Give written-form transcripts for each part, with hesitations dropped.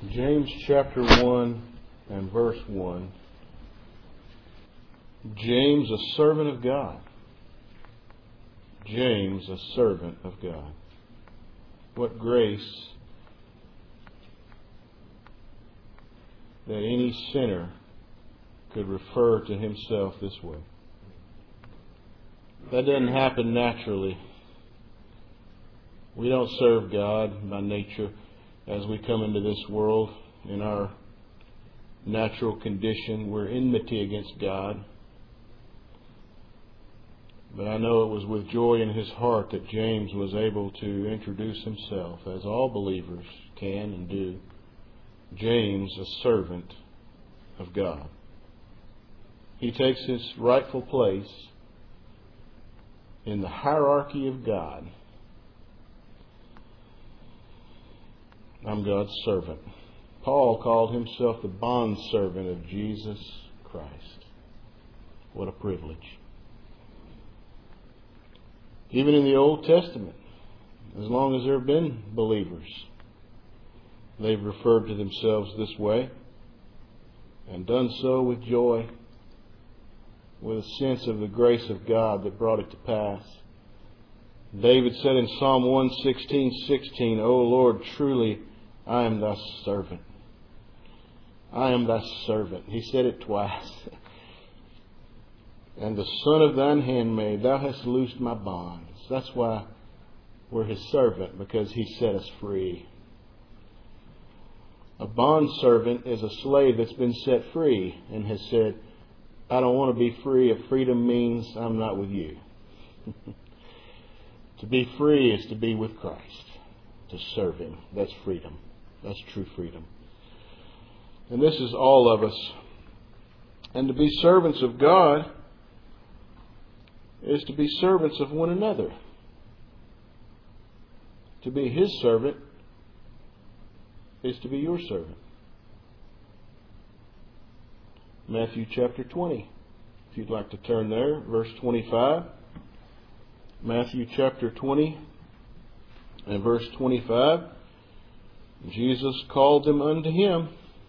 James chapter 1 and verse 1. James, a servant of God. James, a servant of God. What grace that any sinner could refer to himself this way. That doesn't happen naturally. We don't serve God by nature as we come into this world in our natural condition. We're enmity against God. But I know it was with joy in his heart that James was able to introduce himself, as all believers can and do. James, a servant of God. He takes his rightful place in the hierarchy of God. I'm God's servant. Paul called himself the bondservant of Jesus Christ. What a privilege. Even in the Old Testament, as long as there have been believers, they've referred to themselves this way and done so with joy, with a sense of the grace of God that brought it to pass. David said in Psalm 116:16, O Lord, truly I am thy servant. I am thy servant. He said it twice. And the son of thine handmaid, thou hast loosed my bonds. That's why we're his servant, because he set us free. A bondservant is a slave that's been set free and has said, I don't want to be free. If freedom means I'm not with you. To be free is to be with Christ, to serve Him. That's freedom. That's true freedom. And this is all of us. And to be servants of God is to be servants of one another. To be His servant is to be your servant. Matthew chapter 20. If you'd like to turn there, verse 25. Matthew chapter 20 and verse 25. Jesus called them unto Him.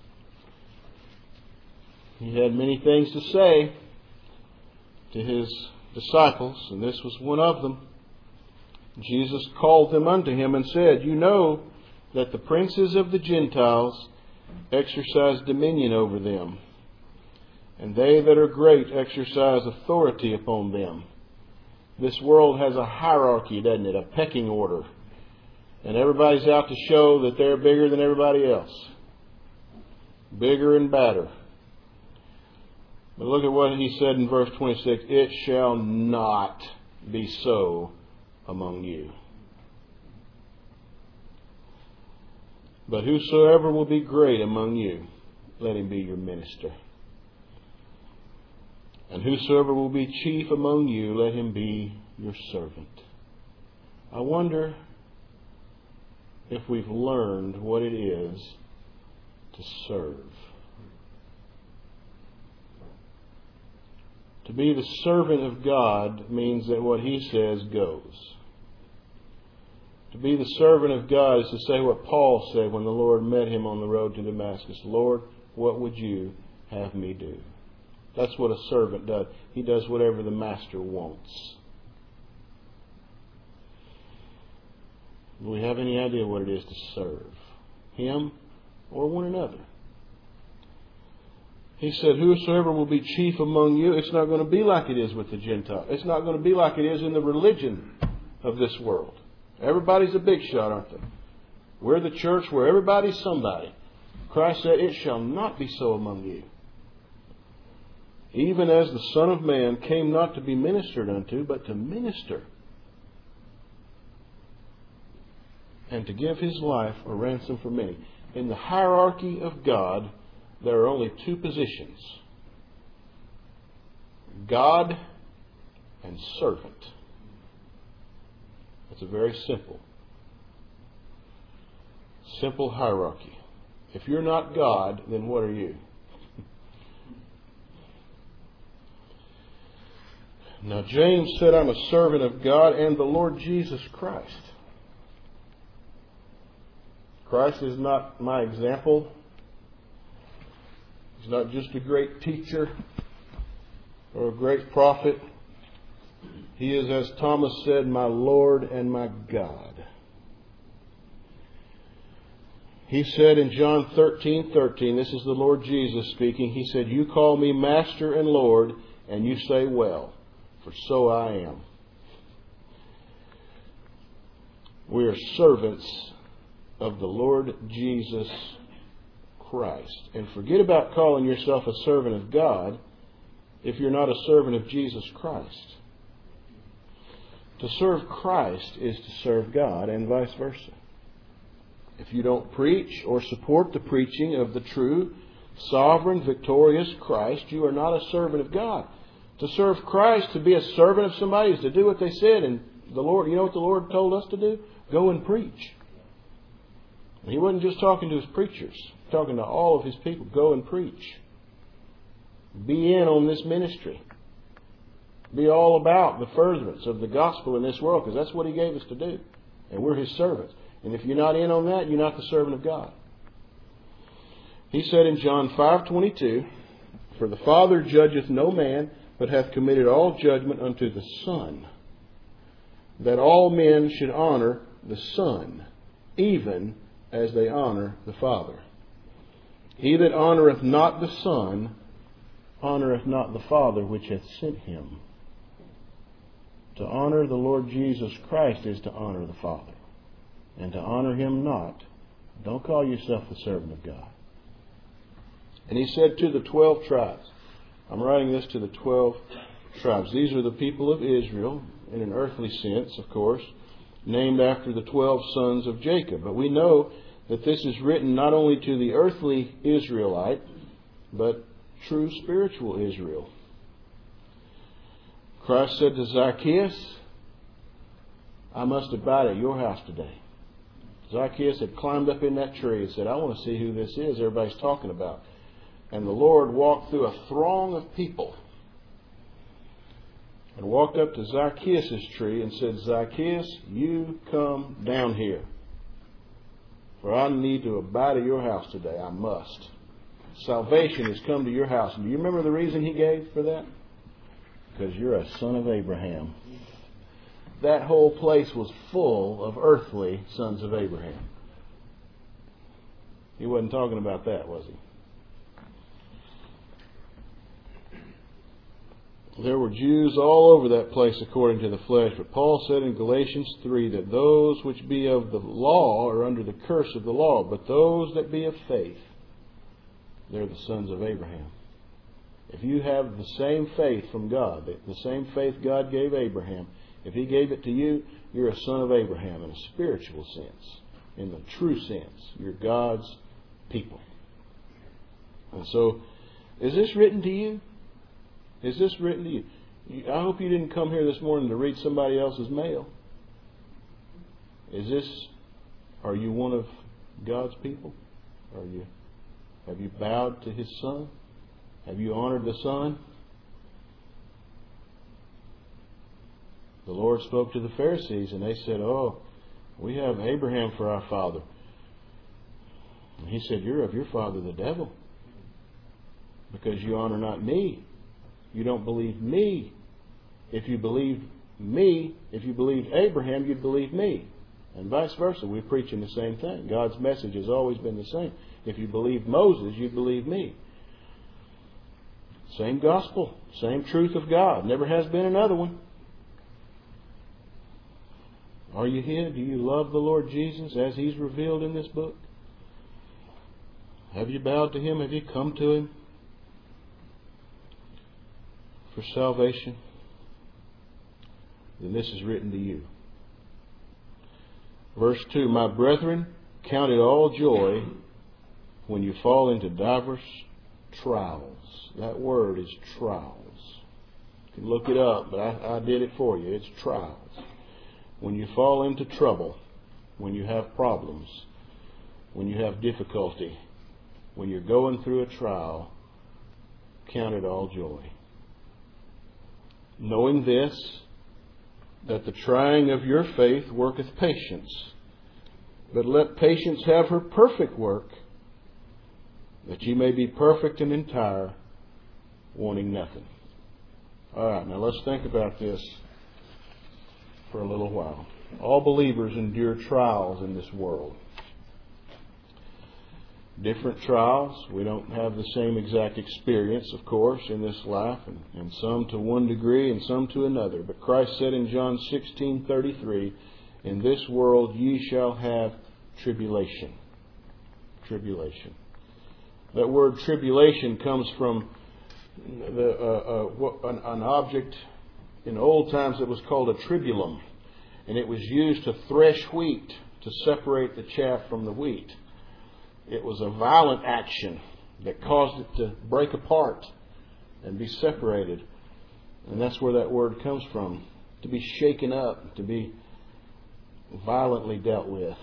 He had many things to say to His disciples, and this was one of them. Jesus called them unto Him and said, You know that the princes of the Gentiles exercise dominion over them, and they that are great exercise authority upon them. This world has a hierarchy, doesn't it? A pecking order. And everybody's out to show that they're bigger than everybody else. Bigger and badder. But look at what He said in verse 26. It shall not be so among you. But whosoever will be great among you, let him be your minister. And whosoever will be chief among you, let him be your servant. I wonder if we've learned what it is to serve. To be the servant of God means that what He says goes. To be the servant of God is to say what Paul said when the Lord met him on the road to Damascus. Lord, what would you have me do? That's what a servant does. He does whatever the master wants. Do we have any idea what it is to serve Him or one another? He said, whosoever will be chief among you, it's not going to be like it is with the Gentiles. It's not going to be like it is in the religion of this world. Everybody's a big shot, aren't they? We're the church where everybody's somebody. Christ said, it shall not be so among you. Even as the Son of Man came not to be ministered unto, but to minister, and to give His life a ransom for many. In the hierarchy of God, there are only two positions: God and servant. It's a very simple hierarchy. If you're not God, then what are you? Now, James said, I'm a servant of God and the Lord Jesus Christ. Christ is not my example. He's not just a great teacher or a great prophet. He is, as Thomas said, my Lord and my God. He said in John 13:13, this is the Lord Jesus speaking, He said, "You call me Master and Lord, and you say well, for so I am." We are servants of the Lord Jesus Christ. And forget about calling yourself a servant of God if you're not a servant of Jesus Christ. To serve Christ is to serve God, and vice versa. If you don't preach or support the preaching of the true, sovereign, victorious Christ, you are not a servant of God. To serve Christ, to be a servant of somebody, is to do what they said. And the Lord, you know what the Lord told us to do? Go and preach. And He wasn't just talking to His preachers, talking to all of His people. Go and preach. Be in on this ministry. Be all about the furtherance of the gospel in this world, because that's what He gave us to do. And we're His servants. And if you're not in on that, you're not the servant of God. He said in John 5:22, "For the Father judgeth no man, but hath committed all judgment unto the Son, that all men should honor the Son, even as they honor the Father. He that honoureth not the Son, honoureth not the Father which hath sent Him." To honour the Lord Jesus Christ is to honour the Father. And to honour Him not, don't call yourself the servant of God. And He said to the 12 tribes, I'm writing this to the 12 tribes. These are the people of Israel, in an earthly sense, of course, named after the 12 sons of Jacob. But we know that this is written not only to the earthly Israelite, but true spiritual Israel. Christ said to Zacchaeus, "I must abide at your house today." Zacchaeus had climbed up in that tree and said, "I want to see who this is everybody's talking about." And the Lord walked through a throng of people and walked up to Zacchaeus' tree and said, "Zacchaeus, you come down here. For I need to abide at your house today. I must. Salvation has come to your house." And do you remember the reason He gave for that? Because you're a son of Abraham. That whole place was full of earthly sons of Abraham. He wasn't talking about that, was He? There were Jews all over that place according to the flesh. But Paul said in Galatians 3 that those which be of the law are under the curse of the law. But those that be of faith, they're the sons of Abraham. If you have the same faith from God, the same faith God gave Abraham, if He gave it to you, you're a son of Abraham in a spiritual sense. In the true sense, you're God's people. And so, is this written to you? Is this written to you? I hope you didn't come here this morning to read somebody else's mail. Are you one of God's people? Have you bowed to His Son? Have you honored the Son? The Lord spoke to the Pharisees and they said, "Oh, we have Abraham for our father." And He said, "You're of your father the devil, because you honor not me. You don't believe me. If you believed me, if you believed Abraham, you'd believe me." And vice versa. We're preaching the same thing. God's message has always been the same. If you believed Moses, you'd believe me. Same gospel, same truth of God. Never has been another one. Are you here? Do you love the Lord Jesus as He's revealed in this book? Have you bowed to Him? Have you come to Him for salvation? Then this is written to you. Verse 2, "My brethren, count it all joy when you fall into divers trials." That word is trials. You can look it up, but I did it for you. It's trials. When you fall into trouble, when you have problems, when you have difficulty, when you're going through a trial, count it all joy. Knowing this, that the trying of your faith worketh patience. But let patience have her perfect work, that ye may be perfect and entire, wanting nothing. All right, now let's think about this for a little while. All believers endure trials in this world. Different trials. We don't have the same exact experience, of course, in this life, and some to one degree and some to another. But Christ said in John 16:33, "In this world ye shall have tribulation." Tribulation. That word tribulation comes from an object in old times that was called a tribulum, and it was used to thresh wheat, to separate the chaff from the wheat. It was a violent action that caused it to break apart and be separated. And that's where that word comes from. To be shaken up, to be violently dealt with.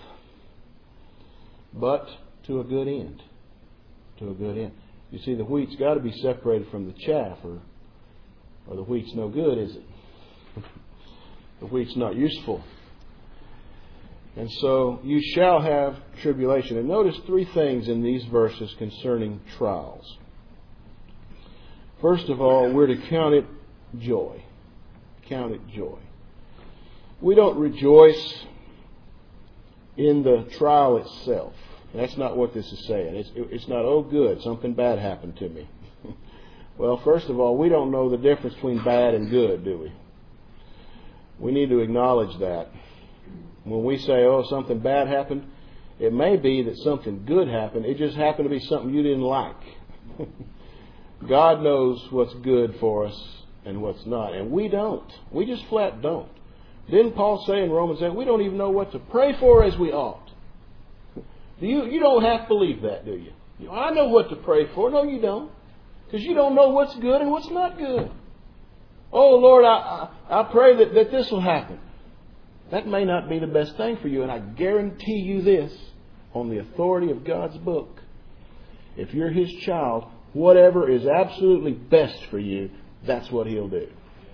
But to a good end. To a good end. You see, the wheat's got to be separated from the chaff, or the wheat's no good, is it? The wheat's not useful. And so you shall have tribulation. And notice three things in these verses concerning trials. First of all, we're to count it joy. Count it joy. We don't rejoice in the trial itself. That's not what this is saying. It's not, oh good, something bad happened to me. Well, first of all, we don't know the difference between bad and good, do we? We need to acknowledge that. When we say, oh, something bad happened, it may be that something good happened. It just happened to be something you didn't like. God knows what's good for us and what's not. And we don't. We just flat don't. Didn't Paul say in Romans 8, we don't even know what to pray for as we ought? You don't have to believe that, do you? I know what to pray for. No, you don't. Because you don't know what's good and what's not good. Oh, Lord, I pray that this will happen. That may not be the best thing for you, and I guarantee you this, on the authority of God's book, if you're His child, whatever is absolutely best for you, that's what He'll do.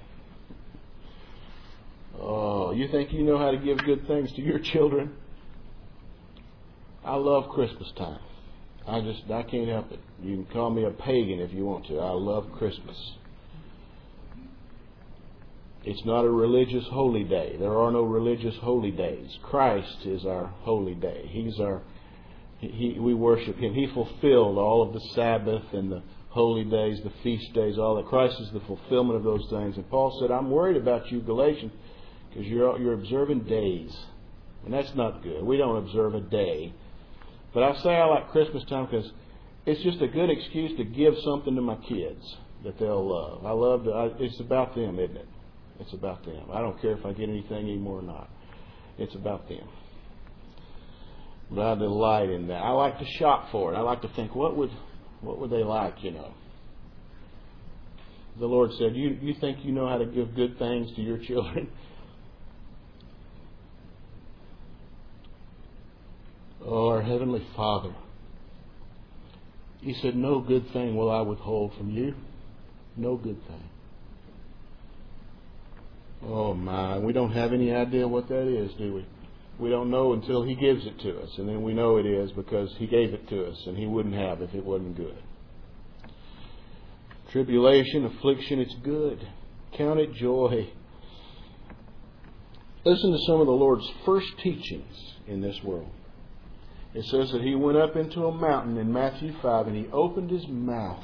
Oh, you think you know how to give good things to your children? I love Christmas time. I can't help it. You can call me a pagan if you want to. I love Christmas. It's not a religious holy day. There are no religious holy days. Christ is our holy day. We worship Him. He fulfilled all of the Sabbath and the holy days, the feast days, all that. Christ is the fulfillment of those things. And Paul said, I'm worried about you, Galatians, because you're observing days. And that's not good. We don't observe a day. But I say I like Christmas time because it's just a good excuse to give something to my kids that they'll love. It's about them, isn't it? It's about them. I don't care if I get anything anymore or not. It's about them. But I delight in that. I like to shop for it. I like to think, what would they like, you know? The Lord said, you think you know how to give good things to your children? Oh, our Heavenly Father. He said, no good thing will I withhold from you. No good thing. Oh my, we don't have any idea what that is, do we? We don't know until He gives it to us. And then we know it is because He gave it to us and He wouldn't have if it wasn't good. Tribulation, affliction, it's good. Count it joy. Listen to some of the Lord's first teachings in this world. It says that He went up into a mountain in Matthew 5 and He opened His mouth.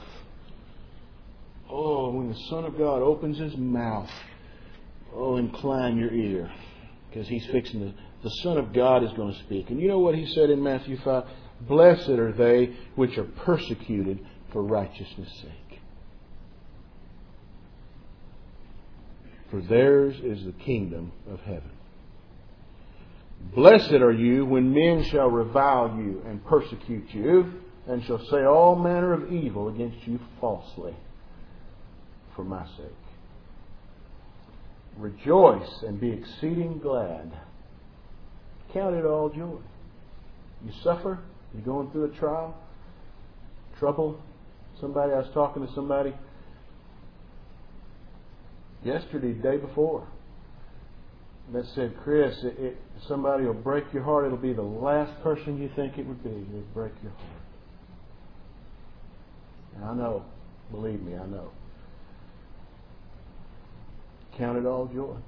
Oh, when the Son of God opens His mouth, oh, incline your ear, because He's fixing to. The Son of God is going to speak. And you know what He said in Matthew 5? Blessed are they which are persecuted for righteousness' sake. For theirs is the kingdom of heaven. Blessed are you when men shall revile you and persecute you, and shall say all manner of evil against you falsely for my sake. Rejoice and be exceeding glad. Count it all joy. You suffer, you're going through a trial, trouble. I was talking to somebody yesterday, the day before. that said, Chris, somebody will break your heart. It'll be the last person you think it would be. It'll break your heart. And I know. Believe me, I know. Count it all joy.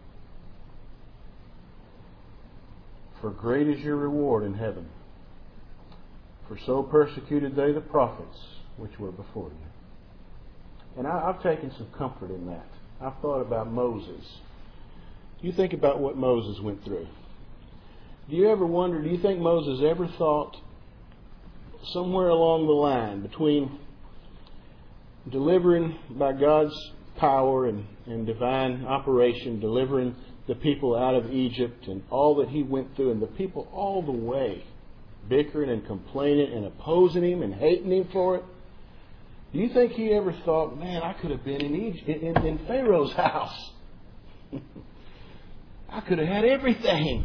For great is your reward in heaven. For so persecuted they the prophets which were before you. And I've taken some comfort in that. I've thought about Moses. You think about what Moses went through. Do you ever wonder, do you think Moses ever thought somewhere along the line between delivering by God's power and divine operation, delivering the people out of Egypt and all that he went through, and the people all the way bickering and complaining and opposing him and hating him for it? Do you think he ever thought, man, I could have been in Egypt, in Pharaoh's house? I could have had everything.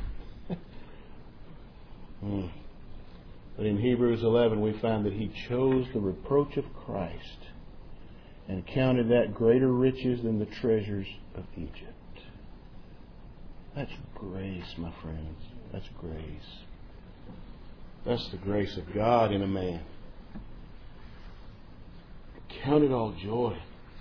But in Hebrews 11 we find that he chose the reproach of Christ and counted that greater riches than the treasures of Egypt. That's grace, my friends. That's grace. That's the grace of God in a man. Count it all joy.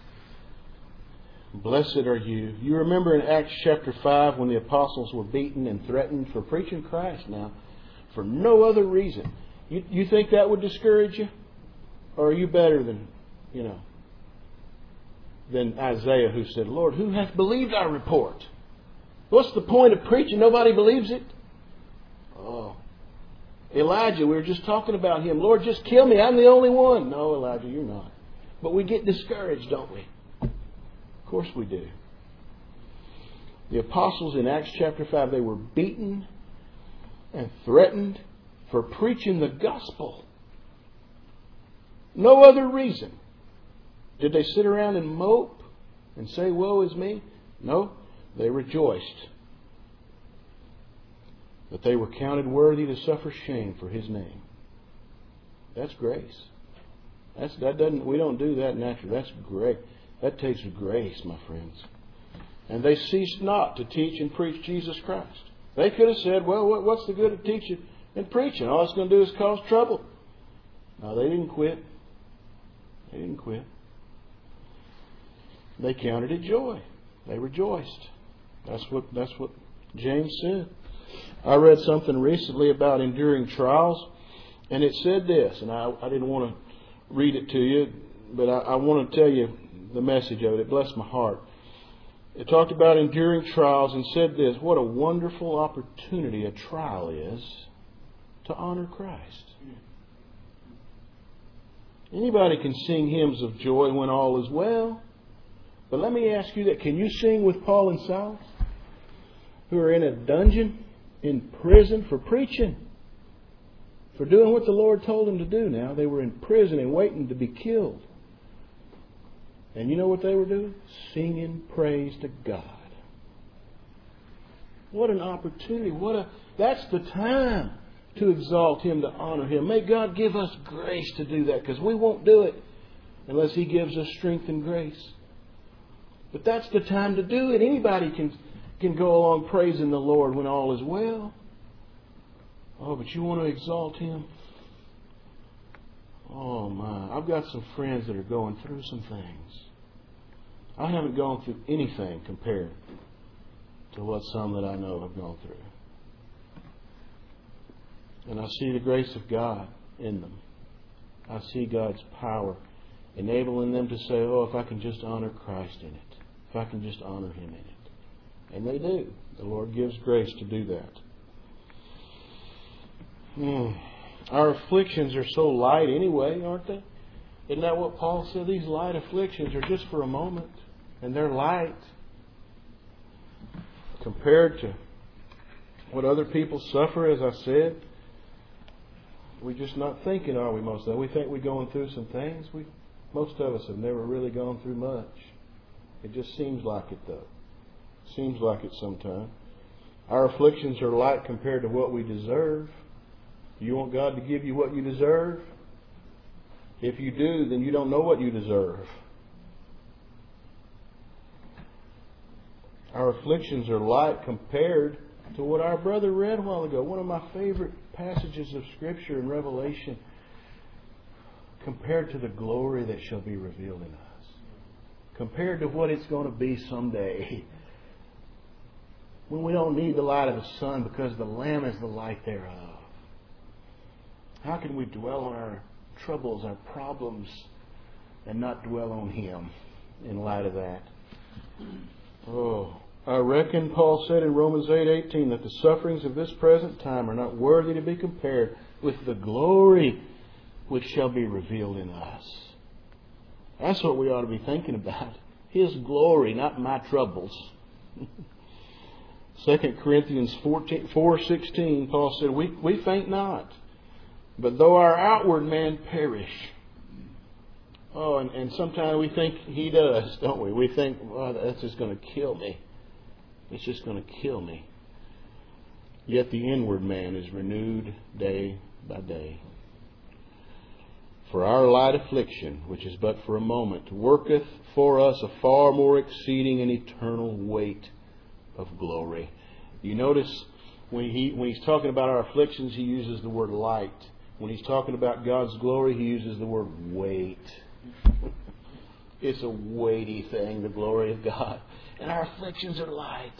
Blessed are you. You remember in Acts chapter 5 when the apostles were beaten and threatened for preaching Christ now, for no other reason. You think that would discourage you? Or are you better than Isaiah, who said, Lord, who hath believed our report? What's the point of preaching? Nobody believes it? Oh. Elijah, we were just talking about him. Lord, just kill me. I'm the only one. No, Elijah, you're not. But we get discouraged, don't we? Of course we do. The apostles in Acts chapter 5, they were beaten and threatened for preaching the gospel. No other reason. Did they sit around and mope and say, woe is me? No, they rejoiced that they were counted worthy to suffer shame for His name. That's grace. We don't do that naturally. That's great. That takes grace, my friends. And they ceased not to teach and preach Jesus Christ. They could have said, well, what's the good of teaching and preaching? All it's going to do is cause trouble. No, they didn't quit. They didn't quit. They counted it joy. They rejoiced. That's what James said. I read something recently about enduring trials, and it said this, and I didn't want to read it to you, but I want to tell you the message of it. It blessed my heart. It talked about enduring trials and said this: what a wonderful opportunity a trial is to honor Christ. Anybody can sing hymns of joy when all is well. But let me ask you that. Can you sing with Paul and Silas, who are in a dungeon, in prison for preaching, for doing what the Lord told them to do now? They were in prison and waiting to be killed. And you know what they were doing? Singing praise to God. What an opportunity. That's the time to exalt Him, to honor Him. May God give us grace to do that, because we won't do it unless He gives us strength and grace. But that's the time to do it. Anybody can go along praising the Lord when all is well. Oh, but you want to exalt Him? Oh my, I've got some friends that are going through some things. I haven't gone through anything compared to what some that I know have gone through. And I see the grace of God in them. I see God's power enabling them to say, oh, if I can just honor Christ in it. If I can just honor Him in it. And they do. The Lord gives grace to do that. Our afflictions are so light anyway, aren't they? Isn't that what Paul said? These light afflictions are just for a moment. And they're light compared to what other people suffer, as I said. We're just not thinking, are we, most of them? We think we're going through some things. Most of us have never really gone through much. It just seems like it, though. Seems like it sometimes. Our afflictions are light compared to what we deserve. You want God to give you what you deserve? If you do, then you don't know what you deserve. Our afflictions are light compared to what our brother read a while ago. One of my favorite passages of Scripture in Revelation, compared to the glory that shall be revealed in us, compared to what it's going to be someday, when we don't need the light of the sun because the Lamb is the light thereof. How can we dwell on our troubles, our problems, and not dwell on Him in light of that? Oh, I reckon, Paul said in Romans 8:18, that the sufferings of this present time are not worthy to be compared with the glory which shall be revealed in us. That's what we ought to be thinking about. His glory, not my troubles. 2 Corinthians 4:16, Paul said, we faint not, but though our outward man perish. Oh, and sometimes we think he does, don't we? We think, well, that's just going to kill me. It's just going to kill me. Yet the inward man is renewed day by day. For our light affliction, which is but for a moment, worketh for us a far more exceeding and eternal weight of glory. You notice when he's talking about our afflictions, he uses the word light. When he's talking about God's glory, he uses the word weight. It's a weighty thing, the glory of God. And our afflictions are light.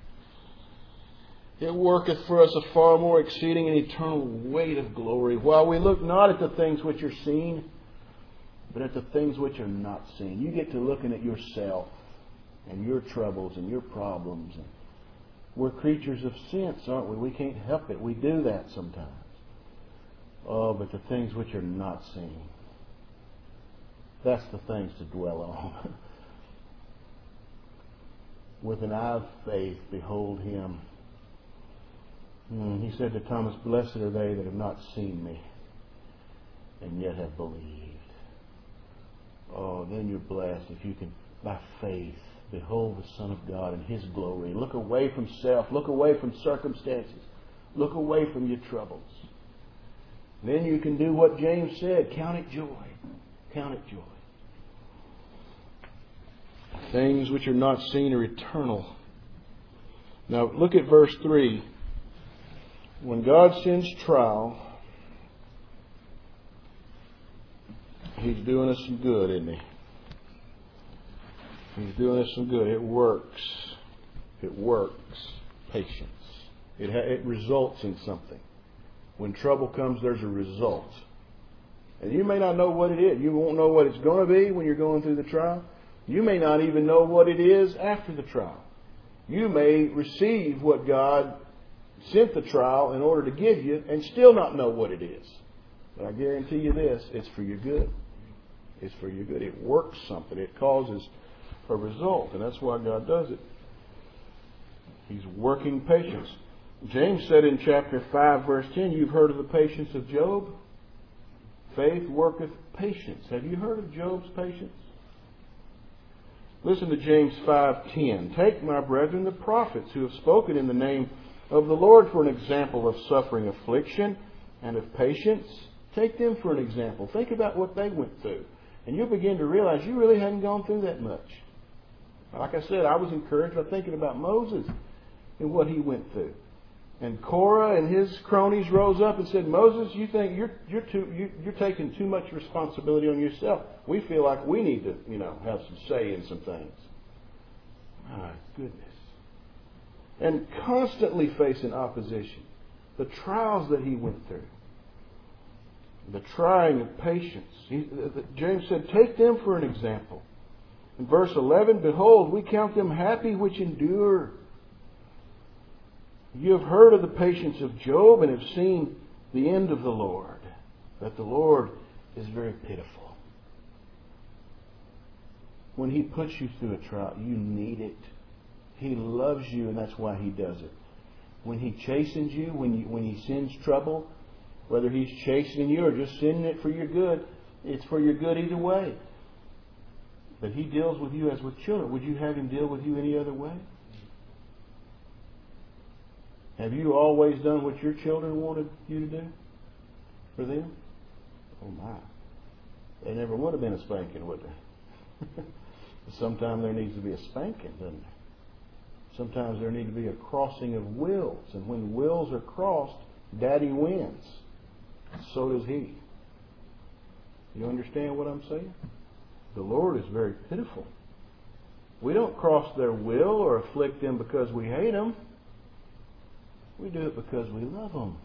It worketh for us a far more exceeding and eternal weight of glory, while we look not at the things which are seen, but at the things which are not seen. You get to looking at yourself and your troubles and your problems. And we're creatures of sense, aren't we? We can't help it. We do that sometimes. Oh, but the things which are not seen, that's the things to dwell on. With an eye of faith, behold Him. He said to Thomas, blessed are they that have not seen me and yet have believed. Oh, then you're blessed if you can, by faith, behold the Son of God in His glory. Look away from self. Look away from circumstances. Look away from your troubles. Then you can do what James said. Count it joy. Count it joy. Things which are not seen are eternal. Now look at verse 3. When God sends trial, He's doing us some good, isn't He? He's doing us some good. It works. It works. Patience. It results in something. When trouble comes, there's a result. And you may not know what it is. You won't know what it's going to be when you're going through the trial. You may not even know what it is after the trial. You may receive what God sent the trial in order to give you and still not know what it is. But I guarantee you this, it's for your good. It's for your good. It works something. It causes a result. And that's why God does it. He's working patience. James said in chapter 5, verse 10, you've heard of the patience of Job? Faith worketh patience. Have you heard of Job's patience? Listen to James 5:10. Take, my brethren, the prophets who have spoken in the name of the Lord for an example of suffering, affliction, and of patience. Take them for an example. Think about what they went through. And you'll begin to realize you really hadn't gone through that much. Like I said, I was encouraged by thinking about Moses and what he went through. And Korah and his cronies rose up and said, Moses, you think you're taking too much responsibility on yourself. We feel like we need to, have some say in some things. My goodness. And constantly facing opposition. The trials that he went through. The trying of patience. James said, take them for an example. In verse 11, behold, we count them happy which endure. You have heard of the patience of Job and have seen the end of the Lord, that the Lord is very pitiful. When He puts you through a trial, you need it. He loves you, and that's why He does it. When He chastens you, when He sends trouble, whether He's chastening you or just sending it for your good, it's for your good either way. But He deals with you as with children. Would you have Him deal with you any other way? Have you always done what your children wanted you to do for them? Oh my. They never would have been a spanking, would they? Sometimes there needs to be a spanking, doesn't there? Sometimes there need to be a crossing of wills. And when wills are crossed, Daddy wins. So does He. You understand what I'm saying? The Lord is very pitiful. We don't cross their will or afflict them because we hate them. We do it because we love them.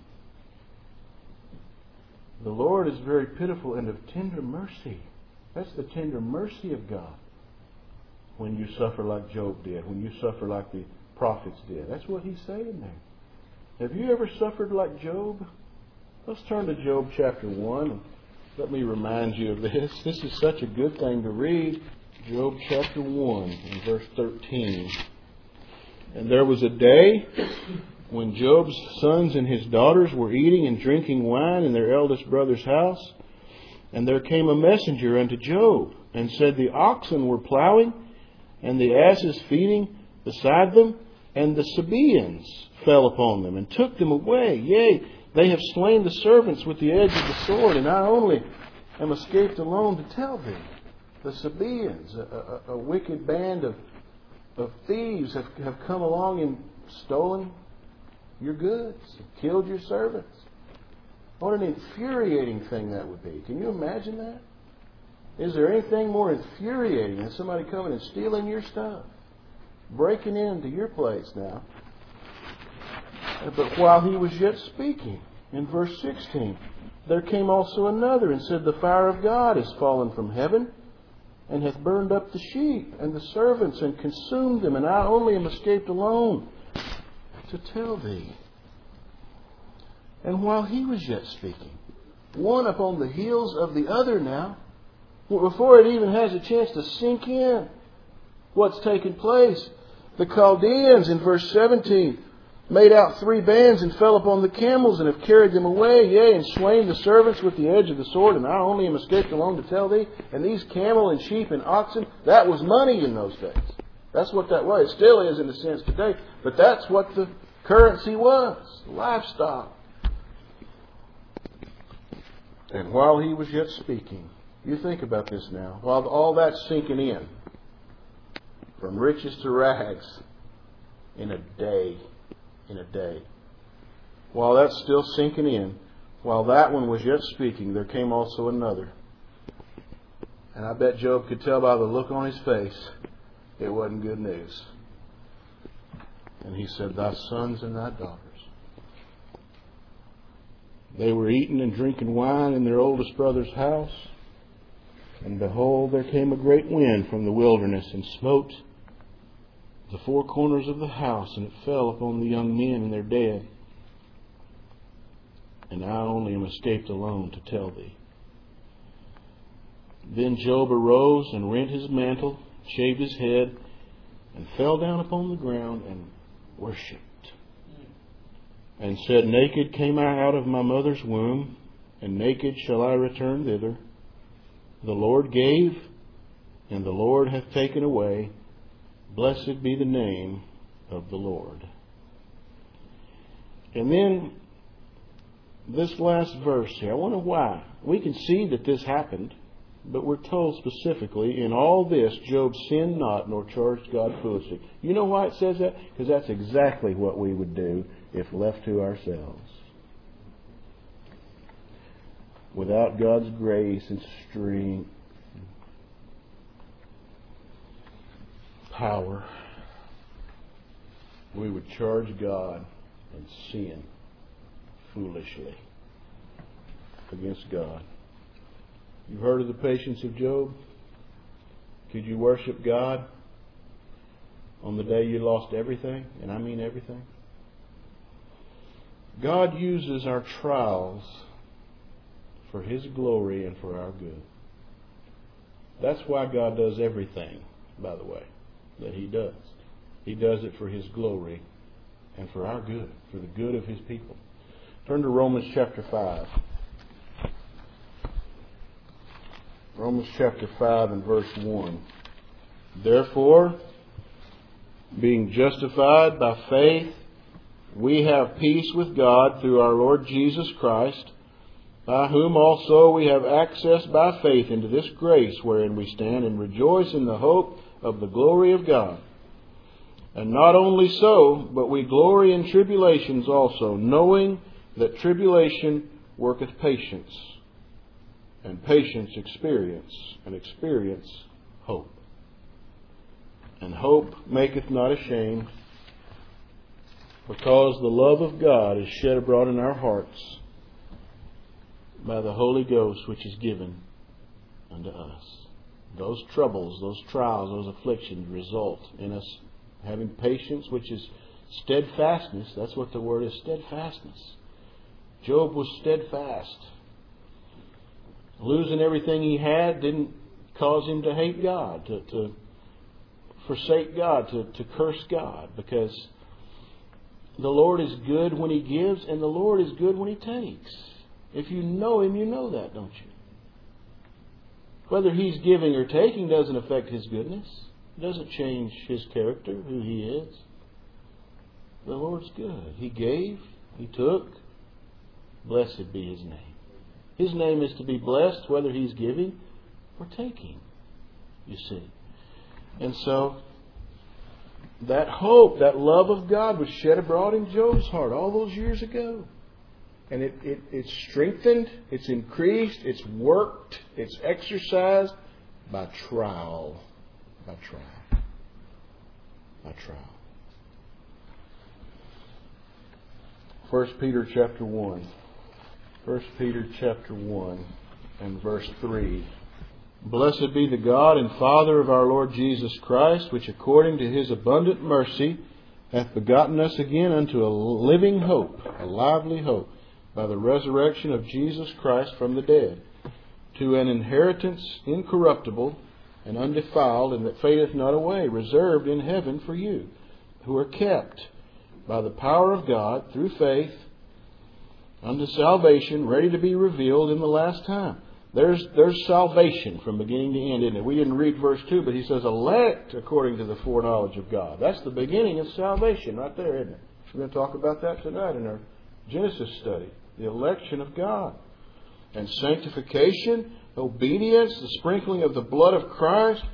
The Lord is very pitiful and of tender mercy. That's the tender mercy of God. When you suffer like Job did, when you suffer like the prophets did. That's what He's saying there. Have you ever suffered like Job? Let's turn to Job chapter 1. And let me remind you of this. This is such a good thing to read. Job chapter 1 and verse 13. And there was a day when Job's sons and his daughters were eating and drinking wine in their eldest brother's house. And there came a messenger unto Job, and said, the oxen were plowing, and the asses feeding beside them, and the Sabaeans fell upon them, and took them away. Yea, they have slain the servants with the edge of the sword, and I only am escaped alone to tell thee. The Sabaeans, a wicked band of thieves, have come along and stolen your goods, killed your servants. What an infuriating thing that would be. Can you imagine that? Is there anything more infuriating than somebody coming and stealing your stuff? Breaking into your place now. But while he was yet speaking, in verse 16, there came also another and said, the fire of God is fallen from heaven, and hath burned up the sheep and the servants, and consumed them, and I only am escaped alone to tell thee. And while he was yet speaking, one upon the heels of the other now, before it even has a chance to sink in what's taken place, the Chaldeans in verse 17 made out 3 bands and fell upon the camels and have carried them away, yea, and slain the servants with the edge of the sword, and I only am escaped alone to tell thee. And these camel and sheep and oxen, that was money in those days. That's what that was. It still is in a sense today, but that's what the currency was, livestock. And while he was yet speaking, you think about this now, while all that's sinking in, from riches to rags, in a day, while that's still sinking in, while that one was yet speaking, there came also another. And I bet Job could tell by the look on his face, it wasn't good news. And he said, thy sons and thy daughters. They were eating and drinking wine in their oldest brother's house. And behold, there came a great wind from the wilderness, and smote the 4 corners of the house, and it fell upon the young men, and they're dead. And I only am escaped alone to tell thee. Then Job arose and rent his mantle, shaved his head, and fell down upon the ground and worshipped. And said, naked came I out of my mother's womb, and naked shall I return thither. The Lord gave, and the Lord hath taken away. Blessed be the name of the Lord. And then this last verse here, I wonder why. We can see that this happened, but we're told specifically, in all this Job sinned not nor charged God foolishly. You know why it says that? Because that's exactly what we would do if left to ourselves. Without God's grace and strength, power, we would charge God and sin foolishly against God. You've heard of the patience of Job? Could you worship God on the day you lost everything? And I mean everything. God uses our trials for His glory and for our good. That's why God does everything, by the way, that He does. He does it for His glory and for our good, for the good of His people. Turn to Romans chapter 5. Romans chapter 5 and verse 1. Therefore, being justified by faith, we have peace with God through our Lord Jesus Christ, by whom also we have access by faith into this grace wherein we stand, and rejoice in the hope of the glory of God. And not only so, but we glory in tribulations also, knowing that tribulation worketh patience, and patience experience, and experience hope. And hope maketh not ashamed, because the love of God is shed abroad in our hearts by the Holy Ghost, which is given unto us. Those troubles, those trials, those afflictions result in us having patience, which is steadfastness. That's what the word is, steadfastness. Job was steadfast. Losing everything he had didn't cause him to hate God, to forsake God, to curse God, because the Lord is good when He gives, and the Lord is good when He takes. If you know Him, you know that, don't you? Whether He's giving or taking doesn't affect His goodness. It doesn't change His character, who He is. The Lord's good. He gave, He took. Blessed be His name. His name is to be blessed whether He's giving or taking, you see. And so, that hope, that love of God was shed abroad in Job's heart all those years ago. And it's strengthened, it's increased, it's worked, it's exercised by trial. By trial. By trial. 1 Peter chapter 1. 1 Peter chapter 1 and verse 3. Blessed be the God and Father of our Lord Jesus Christ, which according to His abundant mercy hath begotten us again unto a living hope, a lively hope, by the resurrection of Jesus Christ from the dead, to an inheritance incorruptible and undefiled, and that fadeth not away, reserved in heaven for you, who are kept by the power of God through faith unto salvation, ready to be revealed in the last time. There's salvation from beginning to end, isn't it? We didn't read verse 2, but he says, elect according to the foreknowledge of God. That's the beginning of salvation right there, isn't it? We're going to talk about that tonight in our Genesis study. The election of God. And sanctification, obedience, the sprinkling of the blood of Christ.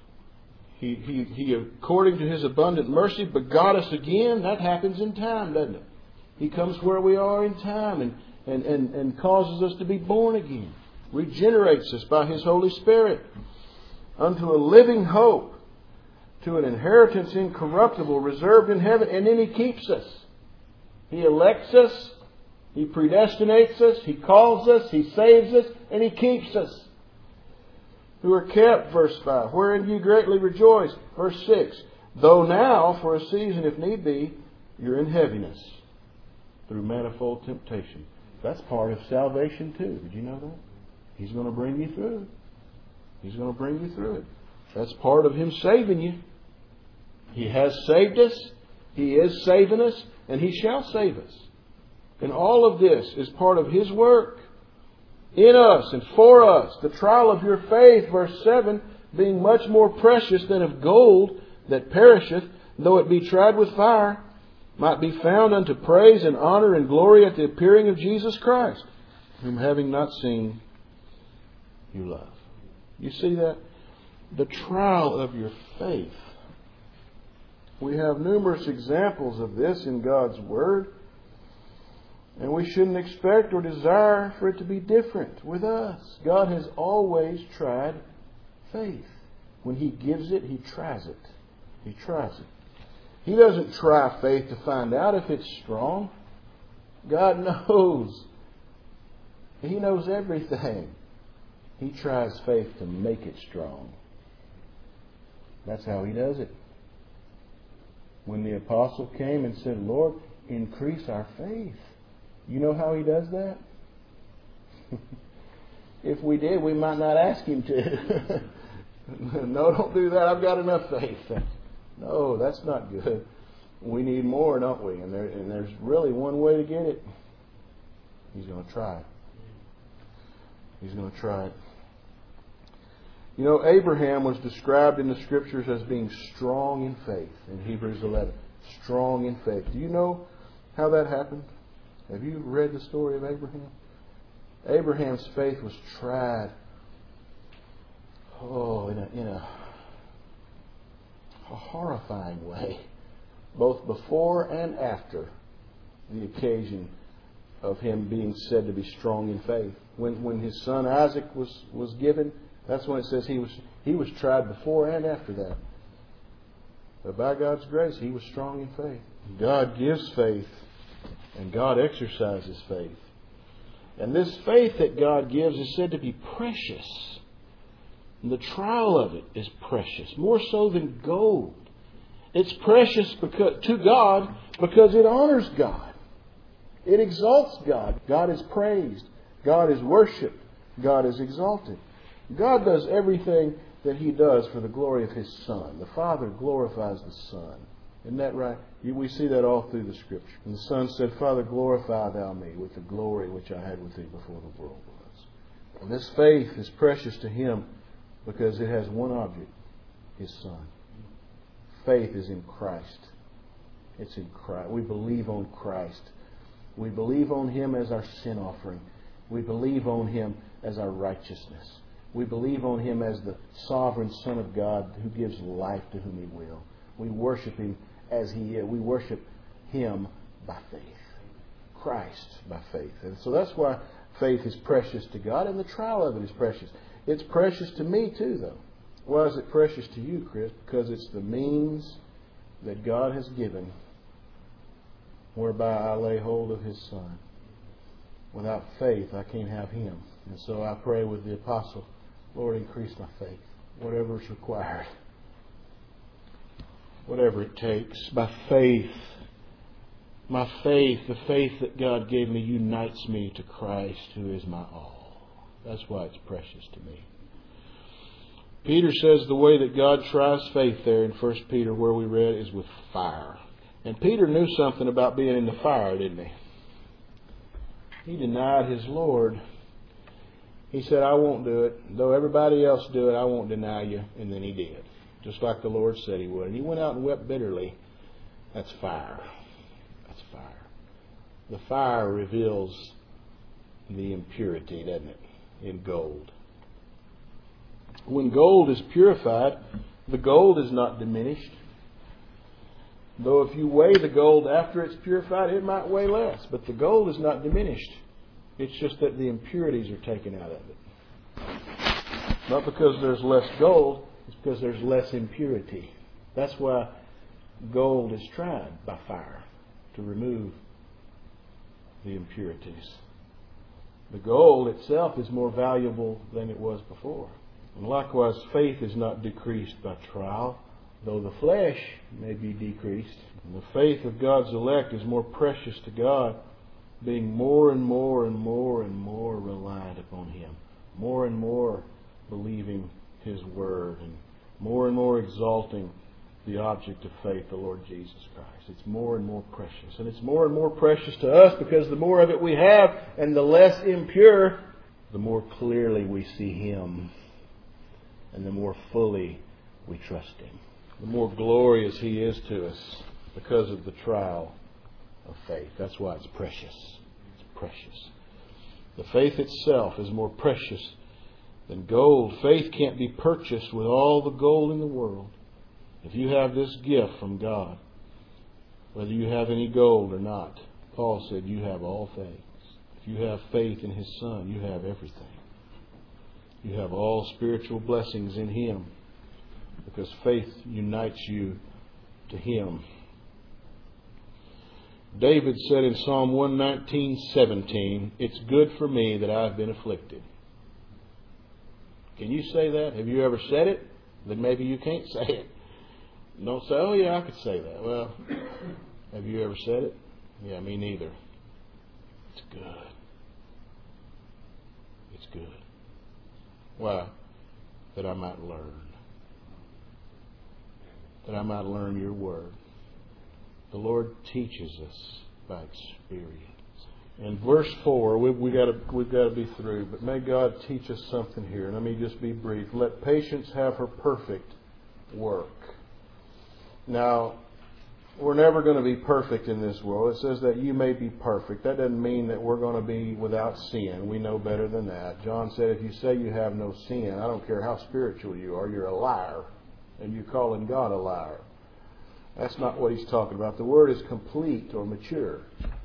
He according to His abundant mercy, begot us again. That happens in time, doesn't it? He comes where we are in time and causes us to be born again. Regenerates us by His Holy Spirit unto a living hope, to an inheritance incorruptible, reserved in heaven. And then He keeps us. He elects us. He predestinates us. He calls us. He saves us. And He keeps us. Who are kept, verse 5, wherein you greatly rejoice. Verse 6, though now, for a season if need be, you're in heaviness through manifold temptation. That's part of salvation too. Did you know that? He's going to bring you through it. He's going to bring you through it. That's part of Him saving you. He has saved us. He is saving us. And He shall save us. And all of this is part of His work in us and for us. The trial of your faith, verse 7, being much more precious than of gold that perisheth, though it be tried with fire, might be found unto praise and honor and glory at the appearing of Jesus Christ, whom having not seen, you love. You see that? The trial of your faith. We have numerous examples of this in God's Word. And we shouldn't expect or desire for it to be different with us. God has always tried faith. When He gives it, He tries it. He tries it. He doesn't try faith to find out if it's strong. God knows. He knows everything. He tries faith to make it strong. That's how He does it. When the apostle came and said, Lord, increase our faith. You know how He does that? If we did, we might not ask Him to. No, don't do that. I've got enough faith. No, that's not good. We need more, don't we? And there's really one way to get it. He's going to try it. He's going to try it. You know, Abraham was described in the Scriptures as being strong in faith in Hebrews 11. Strong in faith. Do you know how that happened? Have you read the story of Abraham? Abraham's faith was tried in a horrifying way. both before and after the occasion of him being said to be strong in faith. When his son Isaac was given, that's when it says he was tried before and after that. But by God's grace, he was strong in faith. God gives faith, and God exercises faith. And this faith that God gives is said to be precious. And the trial of it is precious, more so than gold. It's precious to God because it honors God. It exalts God. God is praised. God is worshipped. God is exalted. God does everything that He does for the glory of His Son. The Father glorifies the Son. Isn't that right? We see that all through the Scripture. And the Son said, Father, glorify Thou me with the glory which I had with Thee before the world was. And this faith is precious to Him because it has one object, His Son. Faith is in Christ. It's in Christ. We believe on Christ. We believe on Him as our sin offering. We believe on Him as our righteousness. We believe on Him as the sovereign Son of God who gives life to whom He will. We worship Him as He is. We worship Him by faith. Christ by faith. And so that's why faith is precious to God, and the trial of it is precious. It's precious to me too, though. Why is it precious to you, Chris? Because it's the means that God has given whereby I lay hold of His Son. Without faith, I can't have Him. And so I pray with the apostle, Lord, increase my faith. Whatever is required. Whatever it takes. By faith. My faith, the faith that God gave me, unites me to Christ, who is my all. That's why it's precious to me. Peter says the way that God tries faith there in 1 Peter, where we read, is with fire. And Peter knew something about being in the fire, didn't he? He denied his Lord. He said, I won't do it. Though everybody else do it, I won't deny you. And then he did. Just like the Lord said He would. And he went out and wept bitterly. That's fire. That's fire. The fire reveals the impurity, doesn't it? In gold. When gold is purified, the gold is not diminished. Though if you weigh the gold after it's purified, it might weigh less. But the gold is not diminished. It's just that the impurities are taken out of it. Not because there's less gold, it's because there's less impurity. That's why gold is tried by fire, to remove the impurities. The gold itself is more valuable than it was before. And likewise, faith is not decreased by trial, though the flesh may be decreased. And the faith of God's elect is more precious to God, being more and more and more and more reliant upon Him. More and more believing His Word, and more exalting the object of faith, the Lord Jesus Christ. It's more and more precious. And it's more and more precious to us because the more of it we have and the less impure, the more clearly we see Him. And the more fully we trust Him. The more glorious He is to us because of the trial of faith. That's why it's precious. It's precious. The faith itself is more precious than gold. Faith can't be purchased with all the gold in the world. If you have this gift from God, whether you have any gold or not, Paul said you have all things. If you have faith in His Son, you have everything. You have all spiritual blessings in Him because faith unites you to Him. David said in Psalm 119:17, it's good for me that I've been afflicted. Can you say that? Have you ever said it? Then maybe you can't say it. Don't say, oh yeah, I could say that. Well, have you ever said it? Yeah, me neither. It's good. It's good. Why? That I might learn. That I might learn Your Word. The Lord teaches us by experience. In verse 4, we've got to be through, but may God teach us something here. Let me just be brief. Let patience have her perfect work. Now, we're never going to be perfect in this world. It says that you may be perfect. That doesn't mean that we're going to be without sin. We know better than that. John said, if you say you have no sin, I don't care how spiritual you are, you're a liar. And you're calling God a liar. That's not what he's talking about. The word is complete or mature.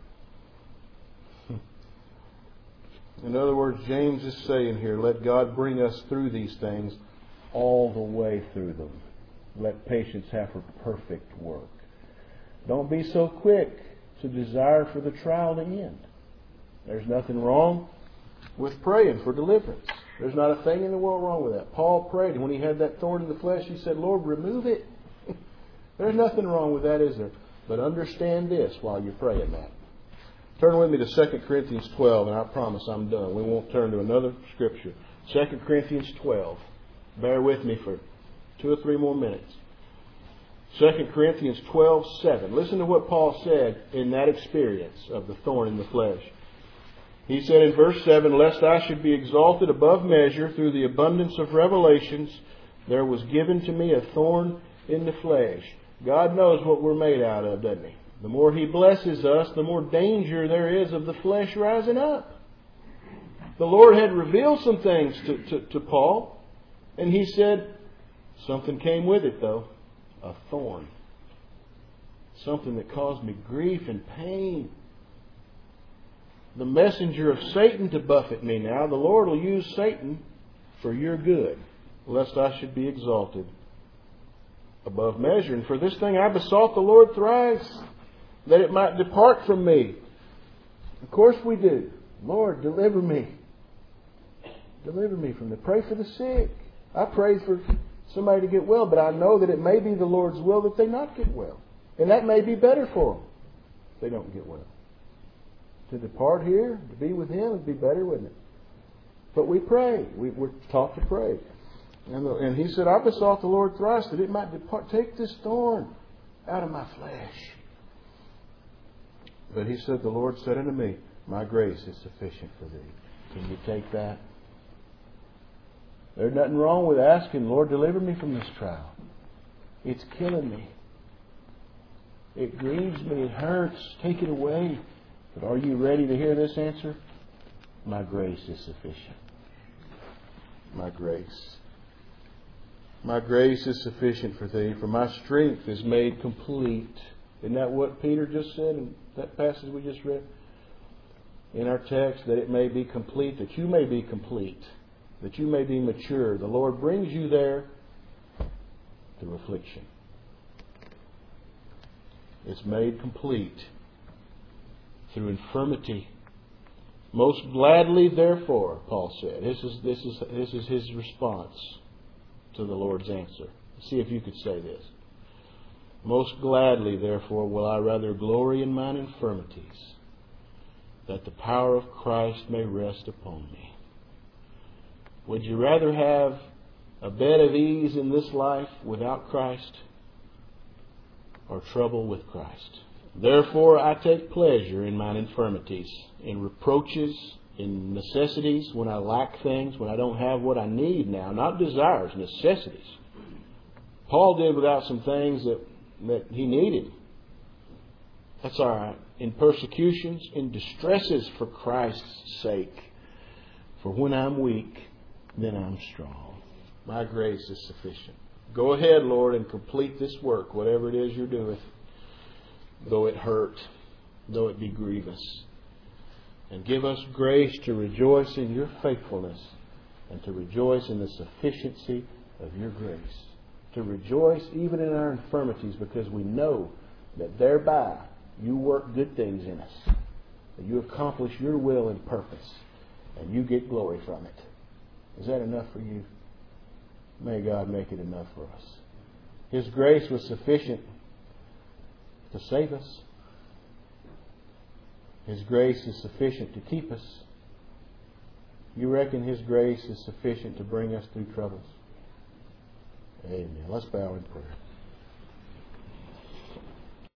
In other words, James is saying here, let God bring us through these things all the way through them. Let patience have her perfect work. Don't be so quick to desire for the trial to end. There's nothing wrong with praying for deliverance. There's not a thing in the world wrong with that. Paul prayed, and when he had that thorn in the flesh, he said, Lord, remove it. There's nothing wrong with that, is there? But understand this while you're praying that. Turn with me to 2 Corinthians 12, and I promise I'm done. We won't turn to another scripture. 2 Corinthians 12. Bear with me for 2 or 3 more minutes. 2 Corinthians 12:7. Listen to what Paul said in that experience of the thorn in the flesh. He said in verse 7, lest I should be exalted above measure through the abundance of revelations, there was given to me a thorn in the flesh. God knows what we're made out of, doesn't He? The more He blesses us, the more danger there is of the flesh rising up. The Lord had revealed some things to Paul, and he said, something came with it though, a thorn. Something that caused me grief and pain. The messenger of Satan to buffet me now. The Lord will use Satan for your good, lest I should be exalted above measure. And for this thing I besought the Lord thrice, that it might depart from me. Of course we do. Lord, deliver me. Deliver me from the... Pray for the sick. I pray for somebody to get well, but I know that it may be the Lord's will that they not get well. And that may be better for them if they don't get well. To depart here, to be with Him, would be better, wouldn't it? But we pray. We're taught to pray. And he said, I besought the Lord thrice that it might depart. Take this thorn out of my flesh. But he said, the Lord said unto me, my grace is sufficient for thee. Can you take that? There's nothing wrong with asking, Lord, deliver me from this trial. It's killing me. It grieves me. It hurts. Take it away. But are you ready to hear this answer? My grace is sufficient. My grace. My grace is sufficient for thee, for my strength is made complete. Isn't that what Peter just said in that passage we just read? In our text, that it may be complete, that you may be complete, that you may be mature. The Lord brings you there through affliction. It's made complete through infirmity. Most gladly, therefore, Paul said. This is his response to the Lord's answer. See if you could say this. Most gladly, therefore, will I rather glory in mine infirmities, that the power of Christ may rest upon me. Would you rather have a bed of ease in this life without Christ, or trouble with Christ? Therefore I take pleasure in mine infirmities, in reproaches, in necessities, when I lack things, when I don't have what I need now. Not desires, necessities. Paul did without some things that he needed. That's all right. In persecutions, in distresses for Christ's sake. For when I'm weak, then I'm strong. My grace is sufficient. Go ahead, Lord, and complete this work, whatever it is you're doing. Though it hurt, though it be grievous. And give us grace to rejoice in your faithfulness and to rejoice in the sufficiency of your grace. To rejoice even in our infirmities, because we know that thereby you work good things in us. That you accomplish your will and purpose, and you get glory from it. Is that enough for you? May God make it enough for us. His grace was sufficient to save us. His grace is sufficient to keep us. You reckon His grace is sufficient to bring us through troubles? Amen. Let's bow in prayer.